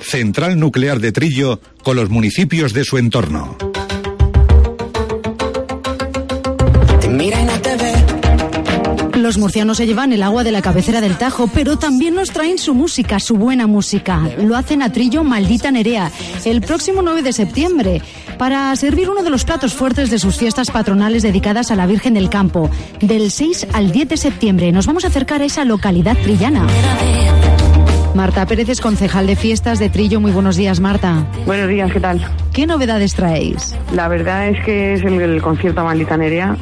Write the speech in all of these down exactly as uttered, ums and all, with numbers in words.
Central Nuclear de Trillo con los municipios de su entorno. Los murcianos se llevan el agua de la cabecera del Tajo, pero también nos traen su música, su buena música. Lo hacen a Trillo Maldita Nerea, el próximo nueve de septiembre, para servir uno de los platos fuertes de sus fiestas patronales dedicadas a la Virgen del Campo. Del seis al diez de septiembre nos vamos a acercar a esa localidad trillana. Marta Pérez es concejal de fiestas de Trillo. Muy buenos días, Marta. Buenos días, ¿qué tal? ¿Qué novedades traéis? La verdad es que es el, el concierto Maldita Nerea,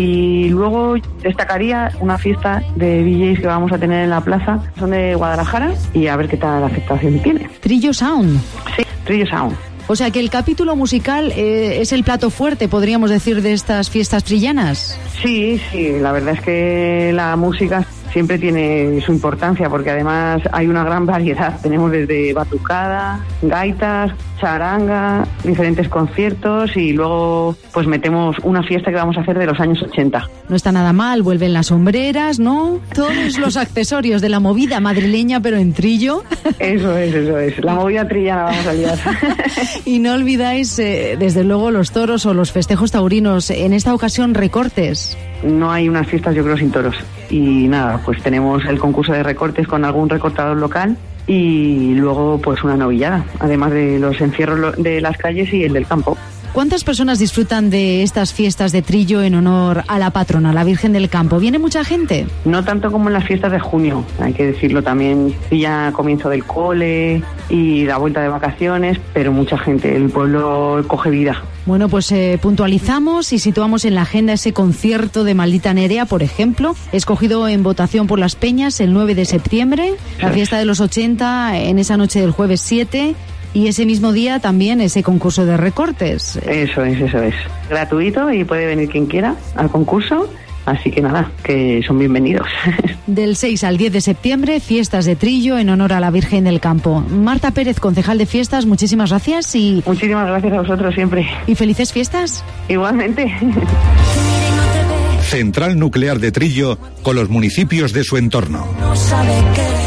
y luego destacaría una fiesta de D Js que vamos a tener en la plaza. Son de Guadalajara y a ver qué tal la aceptación tiene. Trillo Sound. Sí, Trillo Sound. O sea que el capítulo musical eh, es el plato fuerte, podríamos decir, de estas fiestas trillanas. Sí, sí, la verdad es que la música siempre tiene su importancia, porque además hay una gran variedad. Tenemos desde batucada, gaitas, charanga, diferentes conciertos, y luego pues metemos una fiesta que vamos a hacer de los años ochenta. No está nada mal, vuelven las sombreras, ¿no? Todos los accesorios de la movida madrileña, pero en Trillo. Eso es, eso es. La movida trillana vamos a liar. Y no olvidáis, eh, desde luego, los toros o los festejos taurinos. En esta ocasión, recortes. No hay unas fiestas, yo creo, sin toros. Y nada, pues tenemos el concurso de recortes con algún recortador local, y luego pues una novillada, además de los encierros de las calles y el del campo. ¿Cuántas personas disfrutan de estas fiestas de Trillo en honor a la patrona, la Virgen del Campo? ¿Viene mucha gente? No tanto como en las fiestas de junio, hay que decirlo también. Ya comienzo del cole y la vuelta de vacaciones, pero mucha gente, el pueblo coge vida. Bueno, pues eh, puntualizamos y situamos en la agenda ese concierto de Maldita Nerea, por ejemplo, escogido en votación por las Peñas el nueve de septiembre, la fiesta de los ochenta en esa noche del jueves siete, y ese mismo día también ese concurso de recortes. Eso es, eso es. Gratuito y puede venir quien quiera al concurso. Así que nada, que son bienvenidos. Del seis al diez de septiembre, fiestas de Trillo en honor a la Virgen del Campo. Marta Pérez, concejal de fiestas, muchísimas gracias y... Muchísimas gracias a vosotros siempre. ¿Y felices fiestas? Igualmente. Central Nuclear de Trillo con los municipios de su entorno. No sabe qué